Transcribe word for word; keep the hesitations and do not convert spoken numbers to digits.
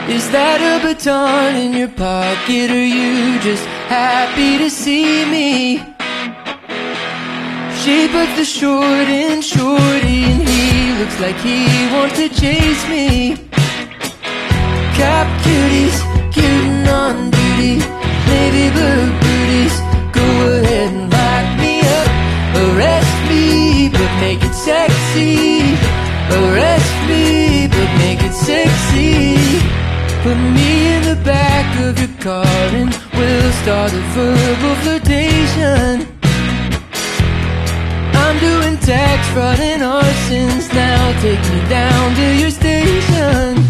Is that a baton in your pocket? Or you just happy to see me? Shape of the short and shorty, and he looks like he wants to chase me. Cap cuties, cutin' on duty, navy blue booties, go ahead and lock me up. Arrest me, but make it sexy. Arrest me, but make it sexy. Put me in the back of your car and we'll start a verbal flirtation. I'm doing tax fraud and arsons now. Take me down to your station.